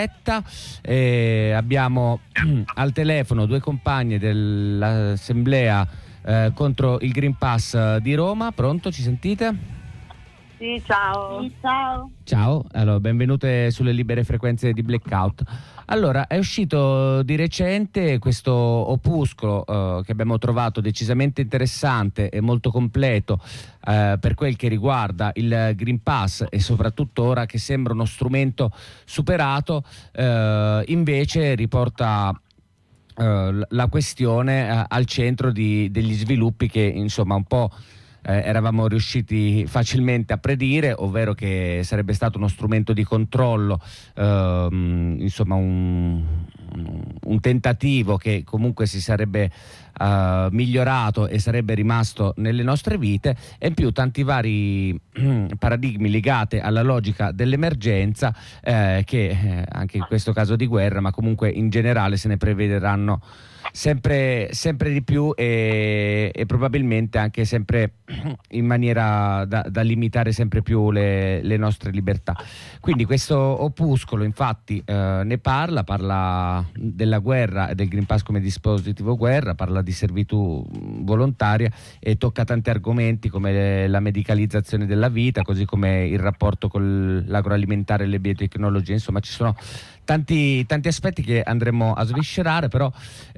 Abbiamo al telefono due compagne dell'assemblea contro il Green Pass di Roma. Pronto, ci sentite? Sì, ciao. Sì, ciao. Ciao, allora, benvenute sulle libere frequenze di Blackout. Allora, è uscito di recente questo opuscolo che abbiamo trovato decisamente interessante e molto completo per quel che riguarda il Green Pass, e soprattutto ora che sembra uno strumento superato, invece riporta la questione al centro degli sviluppi che insomma un po' eravamo riusciti facilmente a predire, ovvero che sarebbe stato uno strumento di controllo, insomma un tentativo che comunque si sarebbe migliorato e sarebbe rimasto nelle nostre vite, e in più tanti vari paradigmi legati alla logica dell'emergenza che anche in questo caso di guerra, ma comunque in generale, se ne prevederanno sempre di più e probabilmente anche sempre in maniera da limitare sempre più le nostre libertà. Quindi questo opuscolo infatti ne parla della guerra e del Green Pass come dispositivo guerra, parla di servitù volontaria e tocca tanti argomenti come la medicalizzazione della vita, così come il rapporto con l'agroalimentare e le biotecnologie. Insomma, ci sono tanti aspetti che andremo a sviscerare, però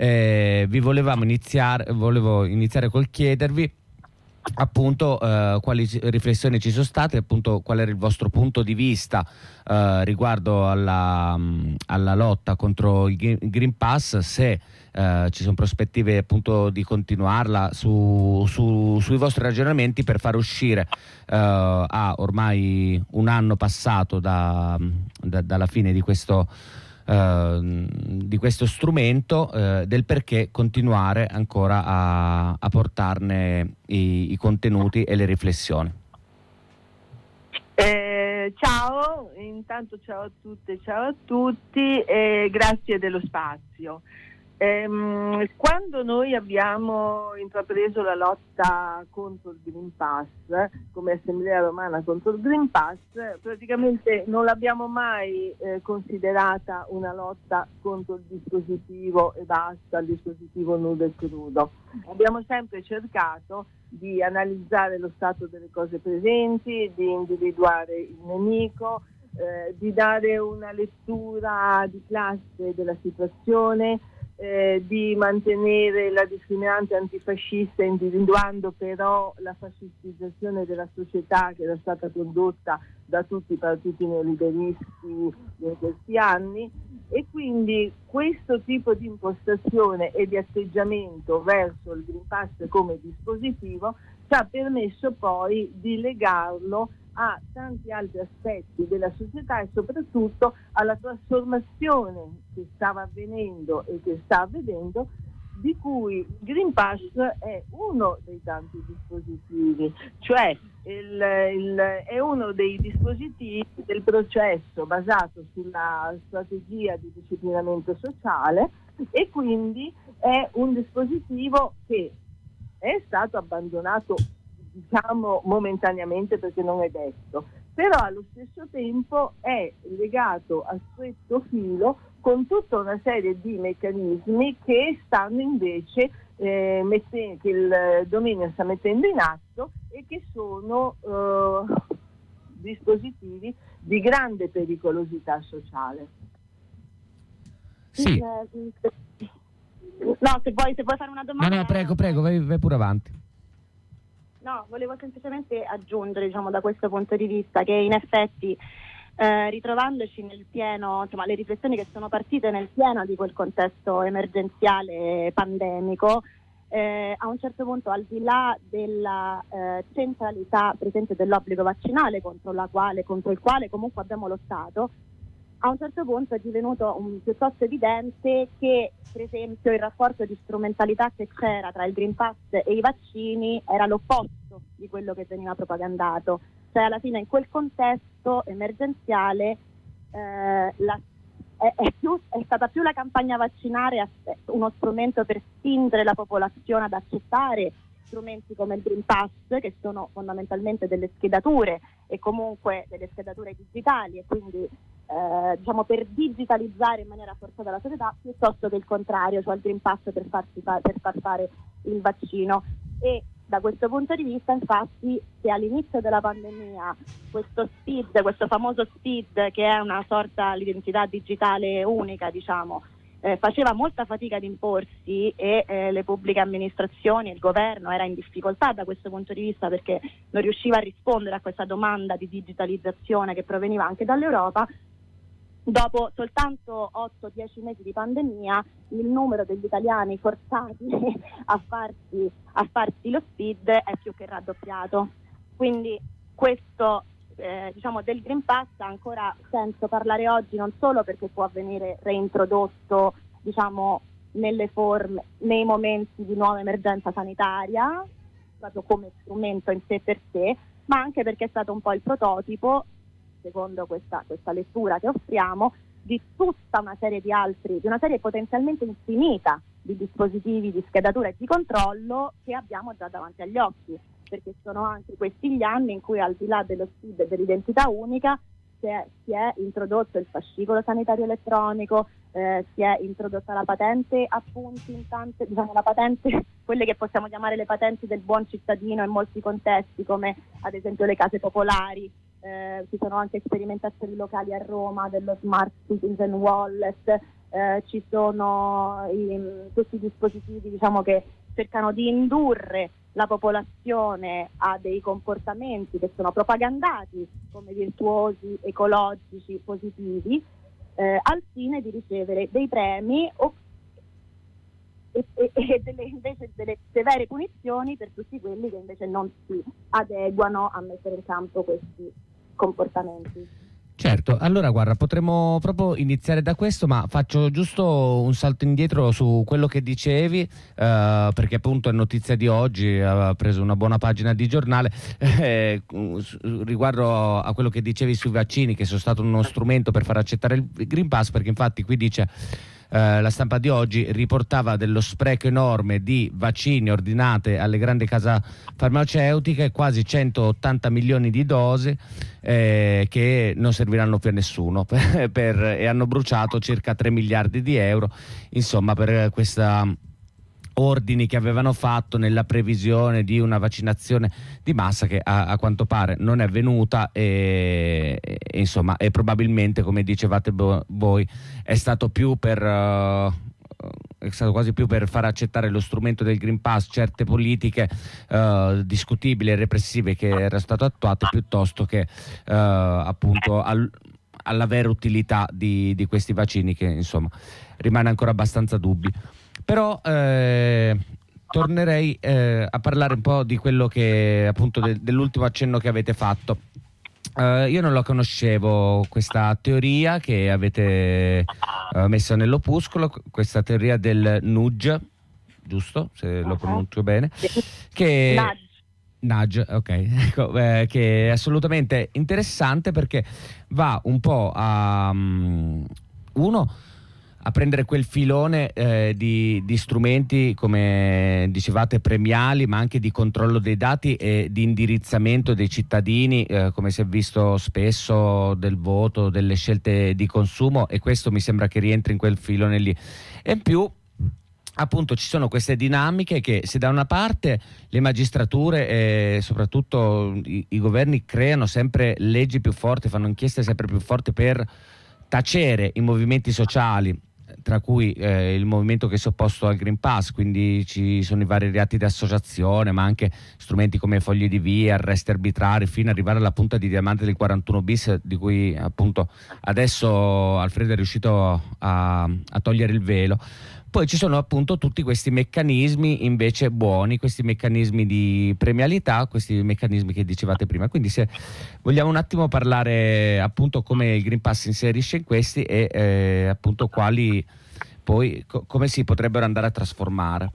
volevo iniziare col chiedervi appunto quali riflessioni ci sono state, appunto qual era il vostro punto di vista riguardo alla lotta contro il Green Pass, se ci sono prospettive appunto di continuarla sui vostri ragionamenti per far uscire a ormai un anno passato dalla fine di questo strumento, del perché continuare ancora a portarne i contenuti e le riflessioni. Ciao, intanto ciao a tutte, ciao a tutti e grazie dello spazio. Quando noi abbiamo intrapreso la lotta contro il Green Pass, come Assemblea Romana contro il Green Pass, praticamente non l'abbiamo mai considerata una lotta contro il dispositivo e basta, il dispositivo nudo e crudo. Abbiamo sempre cercato di analizzare lo stato delle cose presenti, di individuare il nemico, di dare una lettura di classe della situazione, di mantenere la discriminante antifascista, individuando però la fascistizzazione della società che era stata condotta da tutti i partiti neoliberisti in questi anni, e quindi questo tipo di impostazione e di atteggiamento verso il Green Pass come dispositivo ci ha permesso poi di legarlo a tanti altri aspetti della società e soprattutto alla trasformazione che stava avvenendo e che sta avvenendo, di cui il Green Pass è uno dei tanti dispositivi, cioè è uno dei dispositivi del processo basato sulla strategia di disciplinamento sociale, e quindi è un dispositivo che è stato abbandonato, diciamo momentaneamente perché non è detto, però allo stesso tempo è legato a stretto filo con tutta una serie di meccanismi che stanno invece che il dominio sta mettendo in atto e che sono dispositivi di grande pericolosità sociale. Sì. No, se vuoi fare una domanda. No, prego, vai pure avanti. No, volevo semplicemente aggiungere, da questo punto di vista, che in effetti ritrovandoci nel pieno, le riflessioni che sono partite nel pieno di quel contesto emergenziale pandemico, a un certo punto, al di là della centralità presente dell'obbligo vaccinale contro il quale comunque abbiamo lottato, a un certo punto è divenuto piuttosto evidente che, per esempio, il rapporto di strumentalità che c'era tra il Green Pass e i vaccini era l'opposto di quello che veniva propagandato. Cioè, alla fine, in quel contesto emergenziale è stata più la campagna vaccinare uno strumento per spingere la popolazione ad accettare strumenti come il Green Pass, che sono fondamentalmente delle schedature e comunque delle schedature digitali, e quindi diciamo per digitalizzare in maniera forzata la società, piuttosto che il contrario, cioè il Green Pass per far fare il vaccino. E da questo punto di vista, infatti, se all'inizio della pandemia questo famoso SPID, che è una sorta di identità digitale unica, diciamo, faceva molta fatica ad imporsi e le pubbliche amministrazioni, il governo era in difficoltà da questo punto di vista perché non riusciva a rispondere a questa domanda di digitalizzazione che proveniva anche dall'Europa, dopo soltanto 8-10 mesi di pandemia il numero degli italiani forzati a farsi lo SPID è più che raddoppiato. Quindi questo diciamo del Green Pass ha ancora senso parlare oggi, non solo perché può venire reintrodotto, diciamo, nei momenti di nuova emergenza sanitaria, proprio come strumento in sé per sé, ma anche perché è stato un po' il prototipo, secondo questa lettura che offriamo, di tutta una serie di una serie potenzialmente infinita di dispositivi di schedatura e di controllo che abbiamo già davanti agli occhi, perché sono anche questi gli anni in cui, al di là dello SPID e dell'identità unica, si è introdotto il fascicolo sanitario elettronico, si è introdotta la patente appunti in tante, diciamo la patente, quelle che possiamo chiamare le patenti del buon cittadino in molti contesti, come ad esempio le case popolari. Ci sono anche sperimentazioni locali a Roma dello Smart Citizen Wallet, ci sono tutti i dispositivi, diciamo, che cercano di indurre la popolazione a dei comportamenti che sono propagandati come virtuosi, ecologici, positivi, al fine di ricevere dei premi e invece delle severe punizioni per tutti quelli che invece non si adeguano a mettere in campo questi comportamenti. Certo, allora guarda, potremmo proprio iniziare da questo, ma faccio giusto un salto indietro su quello che dicevi, perché appunto è notizia di oggi, ha preso una buona pagina di giornale, riguardo a quello che dicevi sui vaccini, che sono stato uno strumento per far accettare il Green Pass, perché infatti qui dice la stampa di oggi riportava dello spreco enorme di vaccini ordinate alle grandi case farmaceutiche, quasi 180 milioni di dosi che non serviranno più a nessuno e hanno bruciato circa 3 miliardi di euro, insomma, per questa ordini che avevano fatto nella previsione di una vaccinazione di massa che a quanto pare non è avvenuta e insomma, e probabilmente, come dicevate voi, è stato quasi più per far accettare lo strumento del Green Pass certe politiche discutibili e repressive che era stato attuate, piuttosto che appunto alla vera utilità di questi vaccini, che insomma rimane ancora abbastanza dubbio. Però tornerei a parlare un po' di quello che appunto dell'ultimo accenno che avete fatto. Io non la conoscevo, questa teoria che avete messo nell'opuscolo, questa teoria del nudge, giusto? Se lo pronuncio bene, che nudge, ok, ecco, che è assolutamente interessante perché va un po' a prendere quel filone di strumenti, come dicevate, premiali, ma anche di controllo dei dati e di indirizzamento dei cittadini, come si è visto spesso, del voto, delle scelte di consumo, e questo mi sembra che rientri in quel filone lì. E in più, appunto, ci sono queste dinamiche che, se da una parte le magistrature e soprattutto i governi creano sempre leggi più forti, fanno inchieste sempre più forti per tacere i movimenti sociali, tra cui il movimento che si è opposto al Green Pass, quindi ci sono i vari reati di associazione, ma anche strumenti come fogli di via, arresti arbitrari, fino ad arrivare alla punta di diamante del 41 bis, di cui appunto adesso Alfredo è riuscito a togliere il velo. Poi ci sono appunto tutti questi meccanismi invece buoni, questi meccanismi di premialità, questi meccanismi che dicevate prima. Quindi, se vogliamo un attimo parlare appunto come il Green Pass si inserisce in questi e appunto quali poi come si potrebbero andare a trasformare.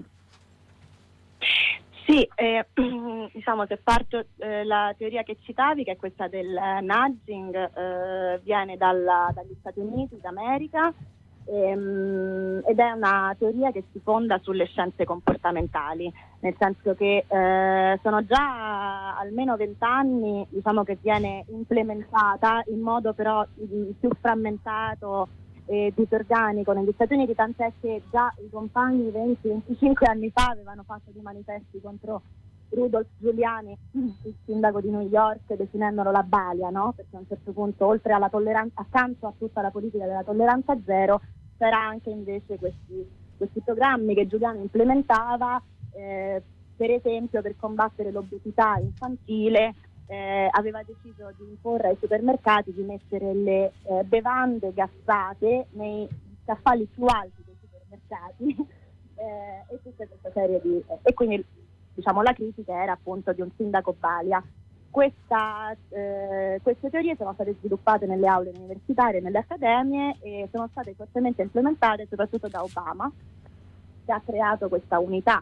Sì, diciamo, se parto la teoria che citavi, che è questa del nudging, viene dagli Stati Uniti d'America. ed è una teoria che si fonda sulle scienze comportamentali, nel senso che sono già almeno 20 anni, diciamo, che viene implementata in modo però più frammentato e disorganico negli Stati Uniti, tant'è che già i compagni 20-25 anni fa avevano fatto dei manifesti contro Rudolph Giuliani, il sindaco di New York, definendolo la balia, no? Perché a un certo punto, oltre alla tolleranza, accanto a tutta la politica della tolleranza zero, c'era anche invece questi programmi che Giuliani implementava, per esempio per combattere l'obesità infantile. Aveva deciso di imporre ai supermercati di mettere le bevande gassate nei scaffali più alti dei supermercati e tutta questa serie di... e quindi, diciamo, la critica era appunto di un sindaco balia. Queste teorie sono state sviluppate nelle aule universitarie, nelle accademie, e sono state fortemente implementate soprattutto da Obama, che ha creato questa unità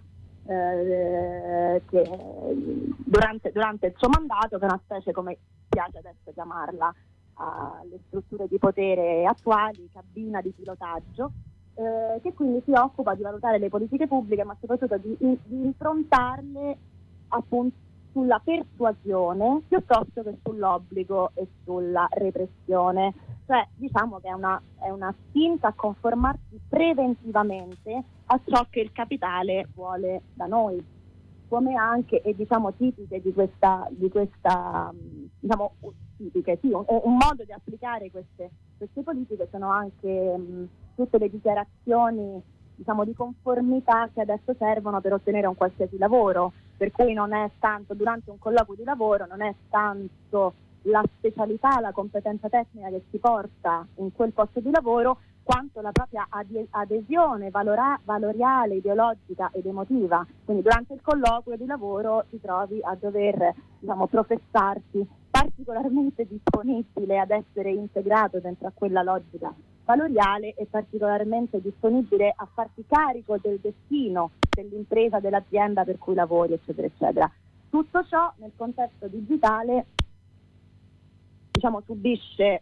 che durante il suo mandato, che è una specie, come piace adesso chiamarla, alle strutture di potere attuali, cabina di pilotaggio, che quindi si occupa di valutare le politiche pubbliche, ma soprattutto di improntarle appunto sulla persuasione piuttosto che sull'obbligo e sulla repressione. Cioè, diciamo che è una spinta a conformarsi preventivamente a ciò che il capitale vuole da noi, come anche, e diciamo tipiche di questa diciamo tipiche, sì, un modo di applicare queste politiche sono anche tutte le dichiarazioni, diciamo, di conformità che adesso servono per ottenere un qualsiasi lavoro, per cui non è tanto, durante un colloquio di lavoro, non è tanto la specialità, la competenza tecnica che si porta in quel posto di lavoro, quanto la propria adesione valoriale, ideologica ed emotiva. Quindi durante il colloquio di lavoro ti trovi a dover, diciamo, professarti particolarmente disponibile ad essere integrato dentro a quella logica valoriale e particolarmente disponibile a farti carico del destino dell'impresa, dell'azienda per cui lavori, eccetera, eccetera. Tutto ciò nel contesto digitale, diciamo, subisce,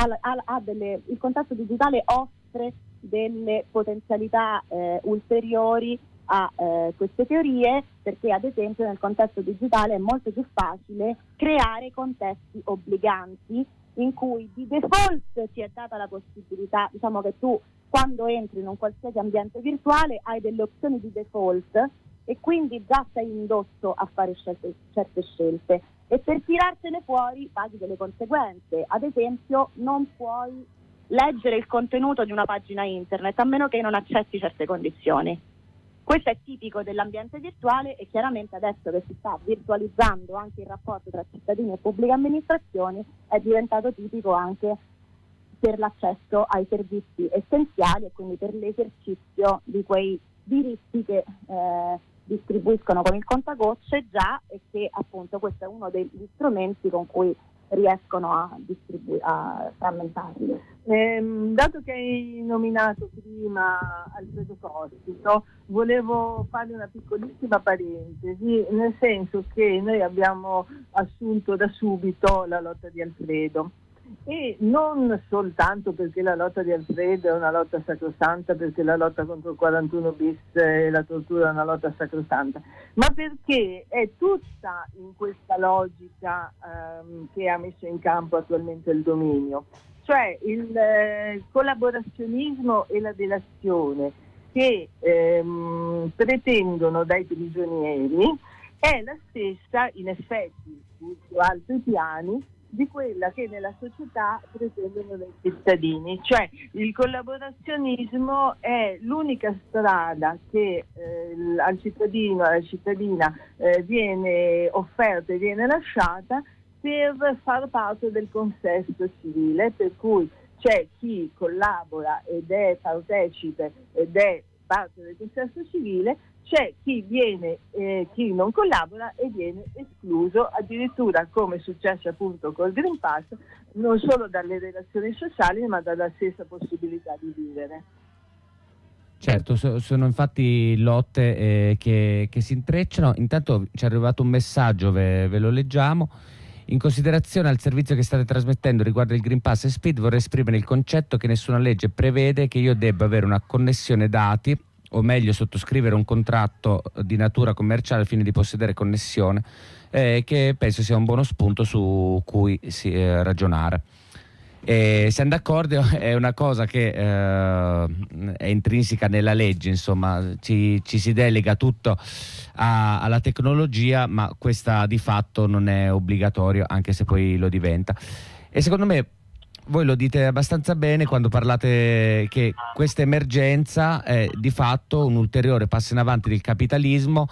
il contesto digitale offre delle potenzialità ulteriori a queste teorie, perché ad esempio nel contesto digitale è molto più facile creare contesti obbliganti in cui di default ti è data la possibilità, diciamo che tu quando entri in un qualsiasi ambiente virtuale hai delle opzioni di default e quindi già sei indotto a fare certe scelte, e per tirartene fuori paghi delle conseguenze. Ad esempio non puoi leggere il contenuto di una pagina internet a meno che non accetti certe condizioni. Questo è tipico dell'ambiente virtuale e chiaramente adesso che si sta virtualizzando anche il rapporto tra cittadini e pubbliche amministrazioni è diventato tipico anche per l'accesso ai servizi essenziali e quindi per l'esercizio di quei diritti che distribuiscono con il contagocce già, e che appunto questo è uno degli strumenti con cui riescono a frammentarli. Dato che hai nominato prima Alfredo Cospito, volevo fare una piccolissima parentesi, nel senso che noi abbiamo assunto da subito la lotta di Alfredo, e non soltanto perché la lotta di Alfredo è una lotta sacrosanta, perché la lotta contro il 41 bis e la tortura è una lotta sacrosanta, ma perché è tutta in questa logica che ha messo in campo attualmente il dominio, cioè il collaborazionismo e la delazione che pretendono dai prigionieri è la stessa, in effetti su altri piani, di quella che nella società pretendono dai cittadini. Cioè il collaborazionismo è l'unica strada che al cittadino, alla cittadina viene offerta e viene lasciata per far parte del consesso civile, per cui c'è chi collabora ed è partecipe ed è parte del consesso civile, c'è chi non collabora e viene escluso, addirittura come è successo appunto col Green Pass, non solo dalle relazioni sociali ma dalla stessa possibilità di vivere. Certo, sono infatti lotte che si intrecciano. Intanto ci è arrivato un messaggio, ve lo leggiamo. In considerazione al servizio che state trasmettendo riguardo il Green Pass e Speed, vorrei esprimere il concetto che nessuna legge prevede che io debba avere una connessione dati, o meglio sottoscrivere un contratto di natura commerciale al fine di possedere connessione, che penso sia un buono spunto su cui ragionare. Siamo d'accordo, è una cosa che è intrinseca nella legge, insomma, ci si delega tutto alla tecnologia, ma questa di fatto non è obbligatorio, anche se poi lo diventa. E secondo me voi lo dite abbastanza bene quando parlate che questa emergenza è di fatto un ulteriore passo in avanti del capitalismo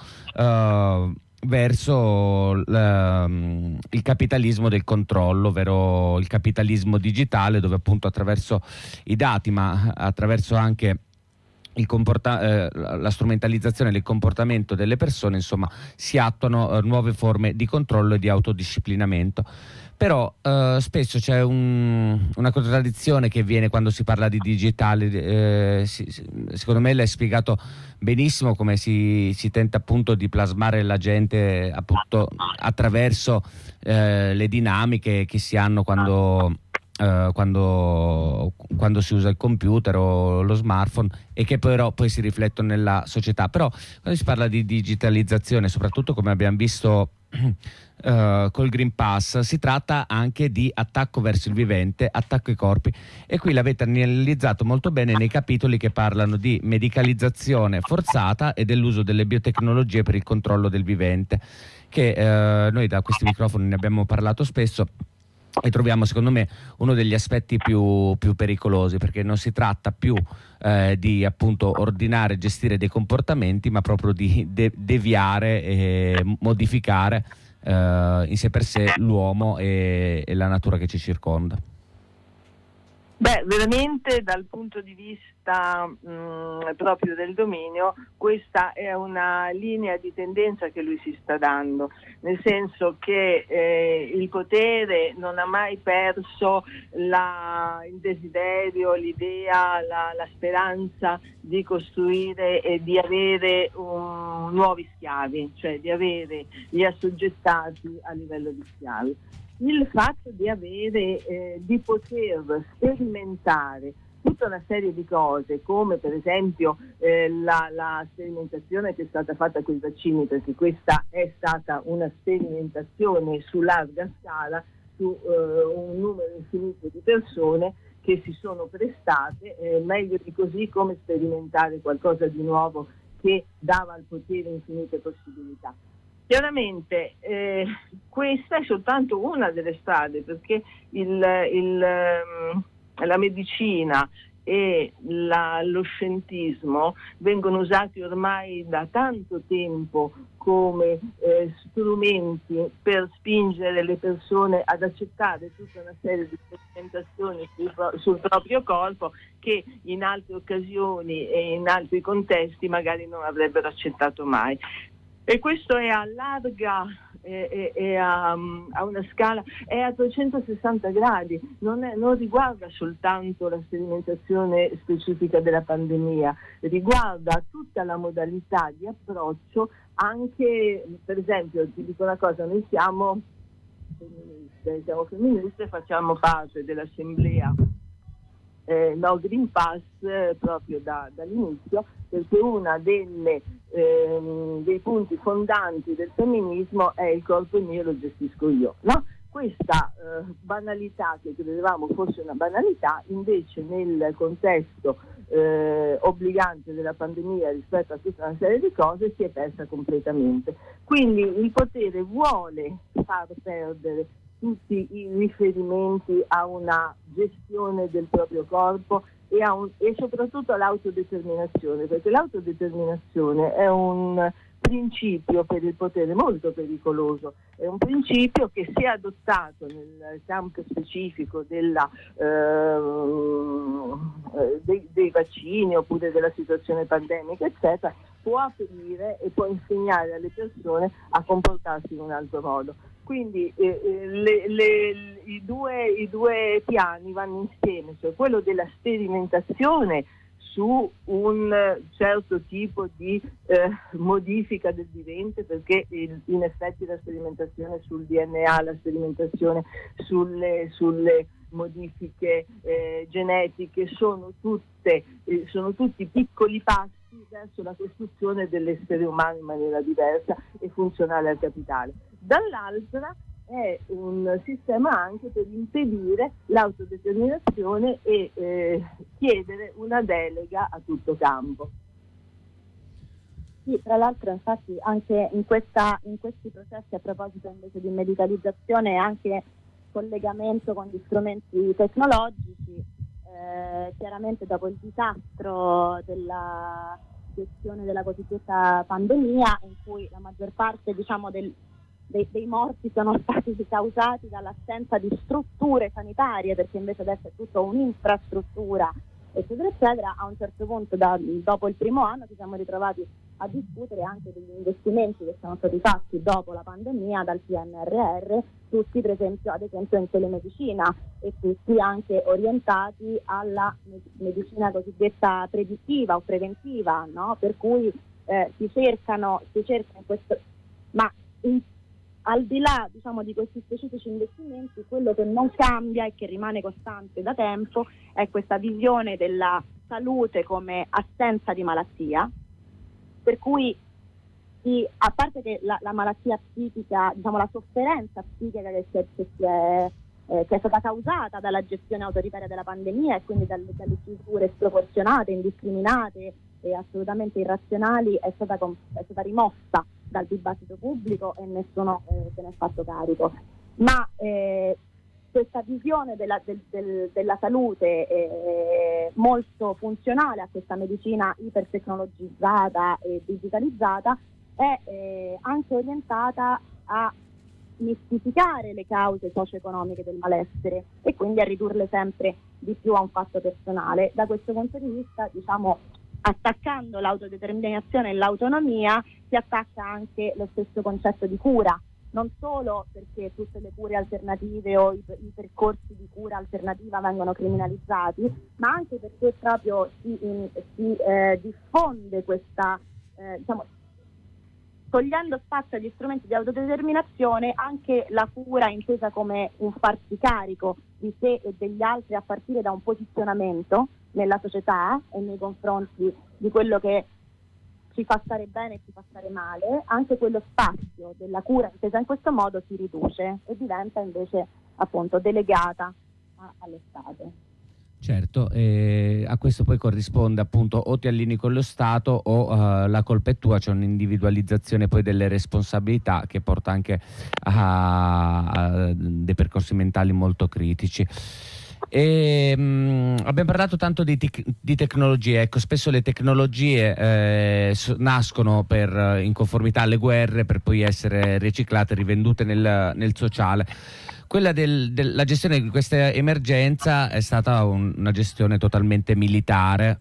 verso il capitalismo del controllo, ovvero il capitalismo digitale, dove appunto attraverso i dati, ma attraverso anche la strumentalizzazione del comportamento delle persone, insomma, si attuano nuove forme di controllo e di autodisciplinamento. Però spesso c'è una contraddizione che viene quando si parla di digitale. Secondo me l'hai spiegato benissimo come si tenta appunto di plasmare la gente appunto attraverso le dinamiche che si hanno quando si usa il computer o lo smartphone, e che però poi si riflettono nella società. Però quando si parla di digitalizzazione, soprattutto come abbiamo visto col Green Pass, si tratta anche di attacco verso il vivente, attacco ai corpi, e qui l'avete analizzato molto bene nei capitoli che parlano di medicalizzazione forzata e dell'uso delle biotecnologie per il controllo del vivente, che noi da questi microfoni ne abbiamo parlato spesso e troviamo secondo me uno degli aspetti più pericolosi, perché non si tratta più di appunto ordinare e gestire dei comportamenti, ma proprio di deviare e modificare in sé per sé l'uomo e la natura che ci circonda. Beh, veramente dal punto di vista proprio del dominio, questa è una linea di tendenza che lui si sta dando, nel senso che il potere non ha mai perso il desiderio, l'idea, la speranza di costruire e di avere nuovi schiavi, cioè di avere gli assoggettati a livello di schiavi. Il fatto di di poter sperimentare tutta una serie di cose, come per esempio la sperimentazione che è stata fatta con i vaccini, perché questa è stata una sperimentazione su larga scala su un numero infinito di persone che si sono prestate, meglio di così come sperimentare qualcosa di nuovo che dava al potere infinite possibilità. Chiaramente questa è soltanto una delle strade, perché la medicina e lo scientismo vengono usati ormai da tanto tempo come strumenti per spingere le persone ad accettare tutta una serie di sperimentazioni sul proprio corpo che in altre occasioni e in altri contesti magari non avrebbero accettato mai. E questo è a larga e a una scala, è a 360 gradi, non riguarda soltanto la sperimentazione specifica della pandemia, riguarda tutta la modalità di approccio, anche, per esempio, ti dico una cosa, noi siamo femministe, facciamo parte dell'assemblea No Green Pass proprio dall'inizio, perché una dei punti fondanti del femminismo è il corpo mio lo gestisco io, no? Questa banalità che credevamo fosse una banalità, invece nel contesto obbligante della pandemia rispetto a tutta una serie di cose si è persa completamente. Quindi il potere vuole far perdere tutti i riferimenti a una gestione del proprio corpo e soprattutto all'autodeterminazione, perché l'autodeterminazione è un principio per il potere molto pericoloso, è un principio che, se adottato nel campo specifico dei vaccini oppure della situazione pandemica eccetera, può aprire e può insegnare alle persone a comportarsi in un altro modo. Quindi i due piani vanno insieme, cioè quello della sperimentazione su un certo tipo di modifica del vivente, perché in effetti la sperimentazione sul DNA, la sperimentazione sulle modifiche genetiche sono tutti piccoli passi verso la costruzione dell'essere umano in maniera diversa e funzionale al capitale. Dall'altra è un sistema anche per impedire l'autodeterminazione e chiedere una delega a tutto campo. Sì, tra l'altro infatti anche in questi processi, a proposito invece di medicalizzazione e anche collegamento con gli strumenti tecnologici, chiaramente dopo il disastro della gestione della cosiddetta pandemia, in cui la maggior parte dei morti sono stati causati dall'assenza di strutture sanitarie, perché invece adesso è tutto un'infrastruttura, eccetera eccetera, a un certo punto dopo il primo anno ci siamo ritrovati a discutere anche degli investimenti che sono stati fatti dopo la pandemia dal PNRR, tutti ad esempio in telemedicina, e tutti anche orientati alla medicina cosiddetta predittiva o preventiva, no? Per cui si cerca in questo, ma al di là di questi specifici investimenti, quello che non cambia e che rimane costante da tempo è questa visione della salute come assenza di malattia, per cui a parte che la malattia psichica, la sofferenza psichica che è stata causata dalla gestione autoritaria della pandemia e quindi dalle chiusure sproporzionate, indiscriminate e assolutamente irrazionali, è stata rimossa dal dibattito pubblico e nessuno se ne è fatto carico. Ma questa visione della salute molto funzionale a questa medicina ipertecnologizzata e digitalizzata è anche orientata a mistificare le cause socio-economiche del malessere e quindi a ridurle sempre di più a un fatto personale. Da questo punto di vista, attaccando l'autodeterminazione e l'autonomia, si attacca anche lo stesso concetto di cura, non solo perché tutte le cure alternative o i percorsi di cura alternativa vengono criminalizzati, ma anche perché proprio si diffonde questa, togliendo spazio agli strumenti di autodeterminazione, anche la cura intesa come un farsi carico di sé e degli altri a partire da un posizionamento nella società e nei confronti di quello che ci fa stare bene e ci fa stare male, anche quello spazio della cura intesa in questo modo si riduce e diventa invece appunto delegata allo Stato. Certo, a questo poi corrisponde appunto o ti allinei con lo Stato o la colpa è tua, c'è un'individualizzazione poi delle responsabilità che porta anche a dei percorsi mentali molto critici. Abbiamo parlato tanto di tecnologie, ecco, spesso le tecnologie nascono in conformità alle guerre per poi essere riciclate e rivendute nel sociale. Quella della gestione di questa emergenza è stata una gestione totalmente militare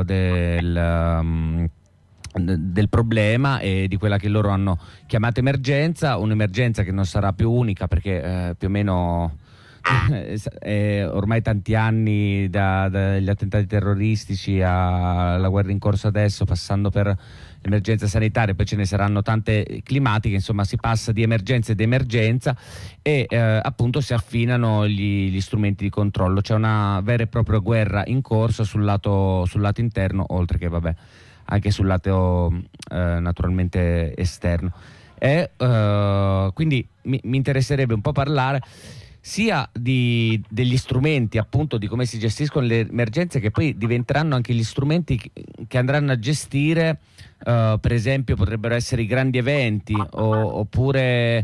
del problema e di quella che loro hanno chiamato emergenza, un'emergenza che non sarà più unica perché più o meno ormai tanti anni dagli attentati terroristici alla guerra in corso adesso, passando per l'emergenza sanitaria, poi ce ne saranno tante climatiche, insomma si passa di emergenza ed emergenza e appunto si affinano gli strumenti di controllo. C'è una vera e propria guerra in corso sul lato interno, oltre che anche sul lato naturalmente esterno. Quindi mi interesserebbe un po' parlare sia degli strumenti, appunto, di come si gestiscono le emergenze, che poi diventeranno anche gli strumenti che andranno a gestire, per esempio potrebbero essere i grandi eventi oppure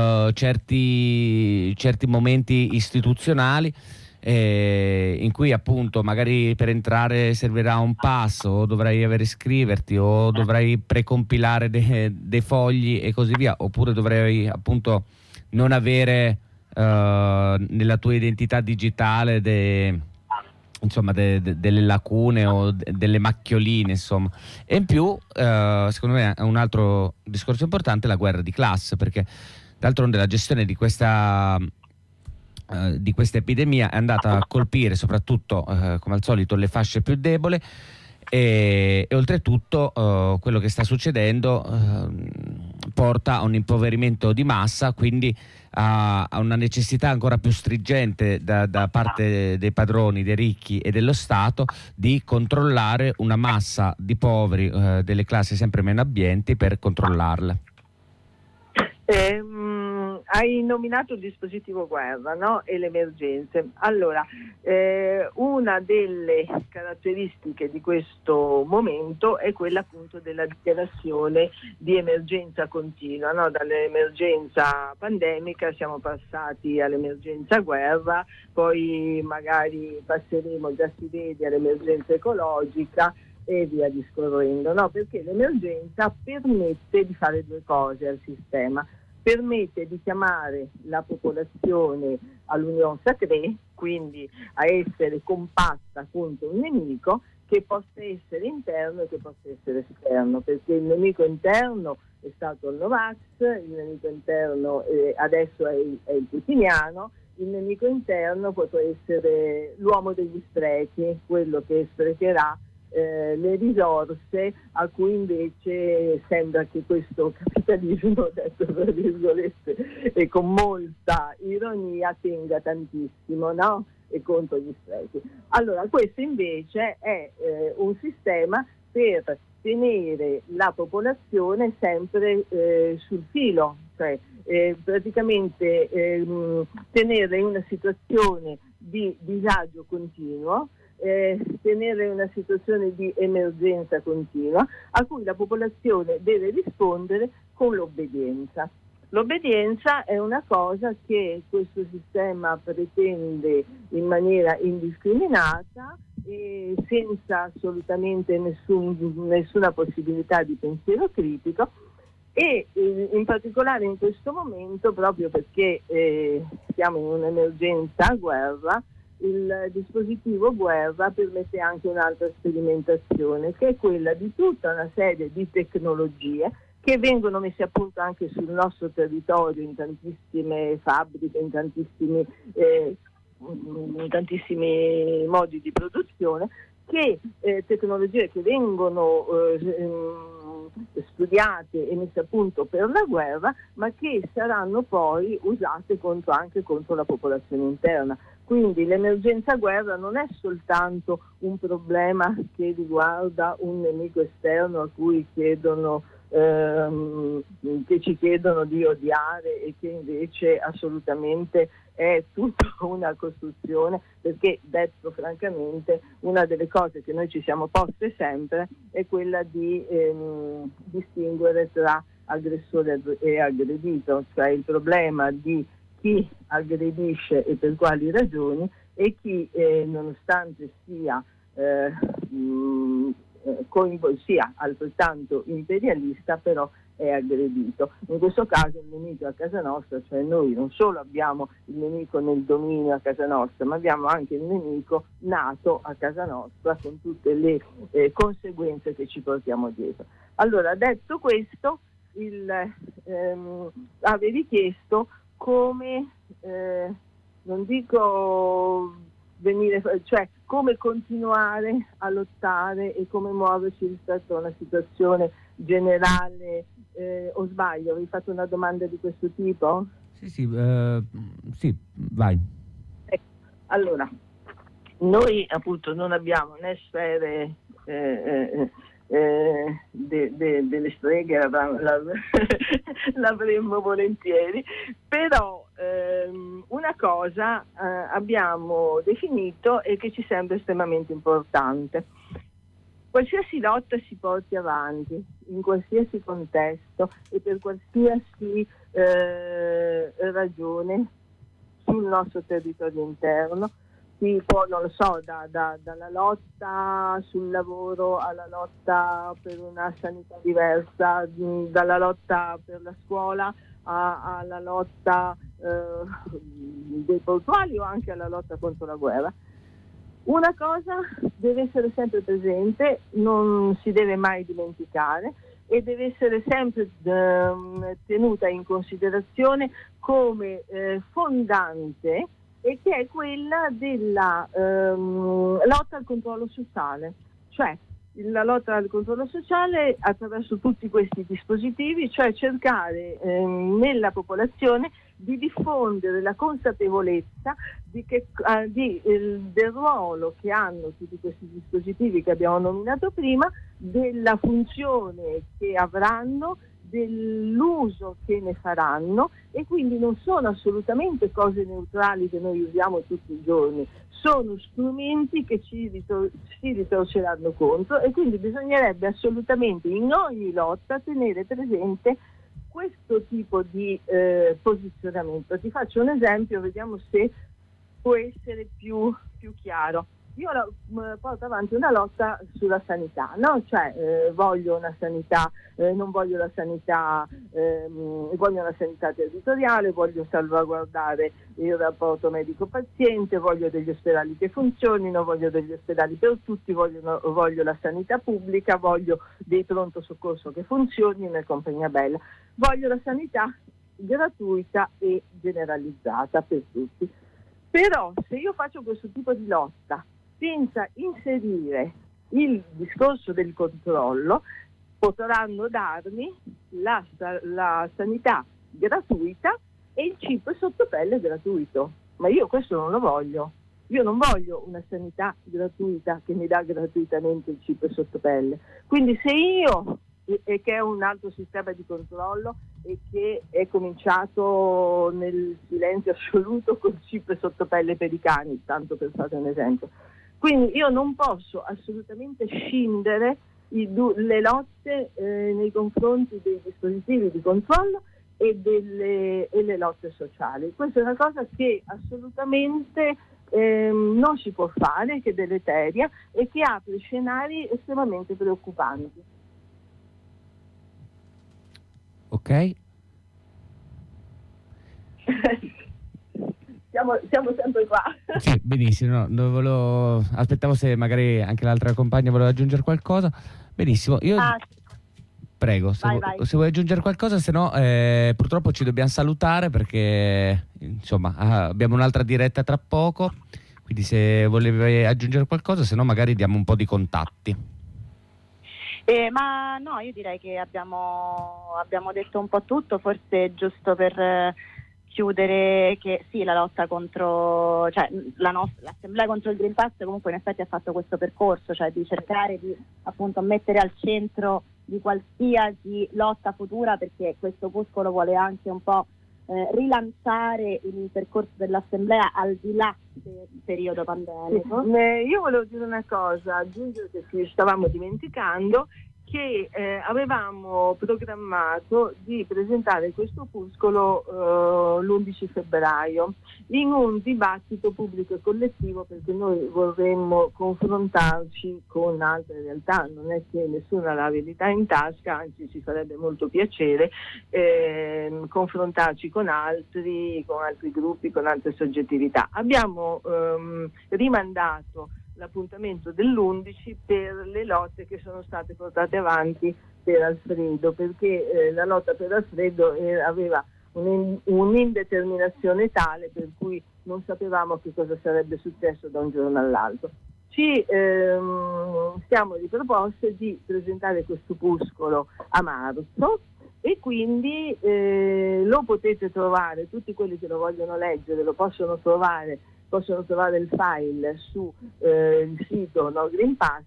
certi momenti istituzionali in cui appunto magari per entrare servirà un pass o dovrai iscriverti o dovrai precompilare dei fogli e così via, oppure dovrai appunto non avere nella tua identità digitale delle lacune o delle macchioline, insomma. E in più secondo me è un altro discorso importante la guerra di classe, perché d'altronde la gestione di questa epidemia è andata a colpire soprattutto come al solito le fasce più deboli e oltretutto quello che sta succedendo porta a un impoverimento di massa, quindi a una necessità ancora più stringente da parte dei padroni, dei ricchi e dello Stato di controllare una massa di poveri delle classi sempre meno abbienti per controllarle. Hai nominato il dispositivo guerra, no? E le emergenze. Allora, una delle caratteristiche di questo momento è quella appunto della dichiarazione di emergenza continua, no? Dall'emergenza pandemica siamo passati all'emergenza guerra, poi magari passeremo, già si vede, all'emergenza ecologica e via discorrendo, no? Perché l'emergenza permette di fare due cose al sistema. Permette di chiamare la popolazione all'union sacrée, quindi a essere compatta contro un nemico che possa essere interno e che possa essere esterno, perché il nemico interno è stato il Novax, il nemico interno adesso è il putiniano, il nemico interno potrà essere l'uomo degli sprechi, quello che sprecherà le risorse a cui invece sembra che questo capitalismo, detto tra virgolette e con molta ironia, tenga tantissimo, no? E contro gli sprechi. Allora, questo invece è un sistema per tenere la popolazione sempre sul filo, cioè praticamente tenere in una situazione di disagio continuo, tenere una situazione di emergenza continua a cui la popolazione deve rispondere con l'obbedienza. L'obbedienza è una cosa che questo sistema pretende in maniera indiscriminata e senza assolutamente nessuna possibilità di pensiero critico, e in particolare in questo momento, proprio perché siamo in un'emergenza guerra, il dispositivo guerra permette anche un'altra sperimentazione, che è quella di tutta una serie di tecnologie che vengono messe a punto anche sul nostro territorio in tantissime fabbriche, in tantissimi modi di produzione, tecnologie che vengono studiate e messe a punto per la guerra, ma che saranno poi usate anche contro la popolazione interna. Quindi l'emergenza guerra non è soltanto un problema che riguarda un nemico esterno a cui che ci chiedono di odiare e che invece assolutamente è tutta una costruzione, perché, detto francamente, una delle cose che noi ci siamo poste sempre è quella di distinguere tra aggressore e aggredito, cioè il problema di chi aggredisce e per quali ragioni, e chi nonostante sia sia altrettanto imperialista, però è aggredito. In questo caso il nemico a casa nostra, cioè noi non solo abbiamo il nemico nel dominio a casa nostra, ma abbiamo anche il nemico nato a casa nostra, con tutte le conseguenze che ci portiamo dietro. Allora, detto questo, avevi chiesto come, non dico cioè come continuare a lottare e come muoverci rispetto a una situazione generale, o sbaglio? Avevi fatto una domanda di questo tipo? Sì, vai. Allora, noi appunto non abbiamo né sfere delle streghe, l'avremmo volentieri, però una cosa abbiamo definito e che ci sembra estremamente importante: qualsiasi lotta si porti avanti, in qualsiasi contesto e per qualsiasi ragione sul nostro territorio interno, tipo, non lo so, dalla lotta sul lavoro alla lotta per una sanità diversa, dalla lotta per la scuola alla lotta dei portuali o anche alla lotta contro la guerra. Una cosa deve essere sempre presente, non si deve mai dimenticare e deve essere sempre tenuta in considerazione come fondante, e che è quella della lotta al controllo sociale. Cioè, la lotta al controllo sociale attraverso tutti questi dispositivi, cioè cercare nella popolazione di diffondere la consapevolezza del ruolo che hanno tutti questi dispositivi che abbiamo nominato prima, della funzione che avranno, dell'uso che ne faranno, e quindi non sono assolutamente cose neutrali che noi usiamo tutti i giorni, sono strumenti che si ritorceranno contro, e quindi bisognerebbe assolutamente in ogni lotta tenere presente questo tipo di posizionamento. Ti faccio un esempio, vediamo se può essere più chiaro. Io porto avanti una lotta sulla sanità, no? Cioè voglio una sanità, non voglio la sanità, voglio una sanità territoriale, voglio salvaguardare il rapporto medico-paziente, voglio degli ospedali che funzionino, voglio degli ospedali per tutti, voglio la sanità pubblica, voglio dei pronto soccorso che funzionino e compagnia bella, voglio la sanità gratuita e generalizzata per tutti. Però se io faccio questo tipo di lotta senza inserire il discorso del controllo, potranno darmi la sanità gratuita e il chip sotto pelle gratuito. Ma io questo non lo voglio. Io non voglio una sanità gratuita che mi dà gratuitamente il chip sotto pelle. Quindi se io, e che è un altro sistema di controllo e che è cominciato nel silenzio assoluto col chip sotto pelle per i cani, tanto per fare un esempio. Quindi io non posso assolutamente scindere le lotte nei confronti dei dispositivi di controllo e le lotte sociali. Questa è una cosa che assolutamente non si può fare, che è deleteria e che apre scenari estremamente preoccupanti. Ok. Siamo sempre qua. Sì, benissimo. Aspettavo se magari anche l'altra compagna voleva aggiungere qualcosa. Benissimo. Prego, se vuoi aggiungere qualcosa, se no purtroppo ci dobbiamo salutare perché insomma abbiamo un'altra diretta tra poco. Quindi se volevi aggiungere qualcosa, se no magari diamo un po' di contatti. Ma no, io direi che abbiamo detto un po' tutto, forse giusto per chiudere che sì, la lotta contro, cioè l'assemblea contro il Green Pass comunque in effetti ha fatto questo percorso, cioè di cercare di appunto mettere al centro di qualsiasi lotta futura, perché questo opuscolo vuole anche un po' rilanciare il percorso dell'assemblea al di là del periodo pandemico. Io volevo dire una cosa, aggiungere che ci stavamo dimenticando, che avevamo programmato di presentare questo opuscolo l'11 febbraio in un dibattito pubblico e collettivo, perché noi vorremmo confrontarci con altre realtà, non è che nessuno ha la verità in tasca, anzi ci farebbe molto piacere confrontarci con altri gruppi, con altre soggettività. Abbiamo rimandato l'appuntamento dell'11 per le lotte che sono state portate avanti per Alfredo, perché la lotta per Alfredo aveva un'indeterminazione tale per cui non sapevamo che cosa sarebbe successo da un giorno all'altro. Ci siamo riproposte di presentare questo opuscolo a marzo e quindi lo potete trovare, tutti quelli che lo vogliono leggere lo possono trovare il file su il sito No Green Pass,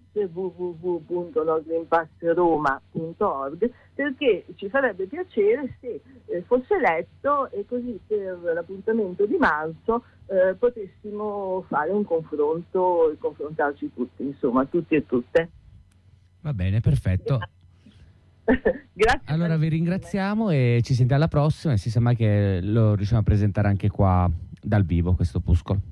www.nogreenpassroma.org, perché ci farebbe piacere se fosse letto e così per l'appuntamento di marzo potessimo fare un confronto e confrontarci tutti, insomma, tutti e tutte. Va bene, perfetto. Grazie. Allora vi ringraziamo e ci sentiamo alla prossima, e si sa mai che lo riusciamo a presentare anche qua dal vivo questo opuscolo.